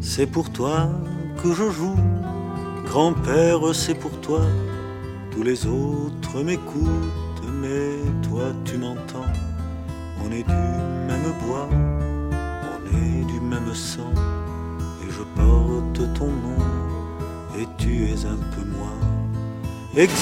c'est pour toi que je joue. Grand-père, c'est pour toi. Tous les autres m'écoutent, mais toi tu m'entends. On est du même bois, on est du même sang. Et je porte ton nom, et tu es un peu moi.